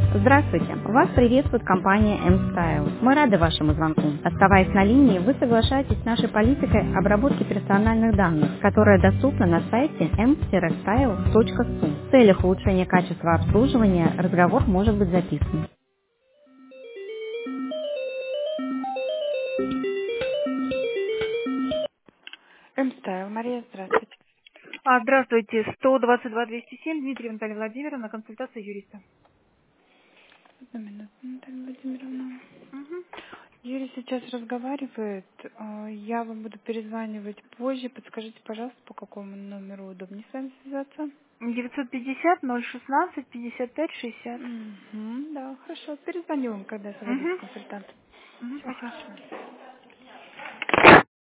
Здравствуйте! Вас приветствует компания M-Style. Мы рады вашему звонку. Оставаясь на линии, вы соглашаетесь с нашей политикой обработки персональных данных, которая доступна на сайте m-style.su. В целях улучшения качества обслуживания разговор может быть записан. М-стайл. Мария, здравствуйте. Здравствуйте, 122-207, Дмитрий Наталья Владимировна, консультация юриста. Одну минуту, Наталья Владимировна. Мгм. Юрий сейчас разговаривает. Я вам буду перезванивать позже. Подскажите, пожалуйста, по какому номеру удобнее с вами связаться? 950-016-55-60. Да, хорошо. Перезвоню вам, когда освободится Угу. консультант. Угу, Всего спасибо. хорошего.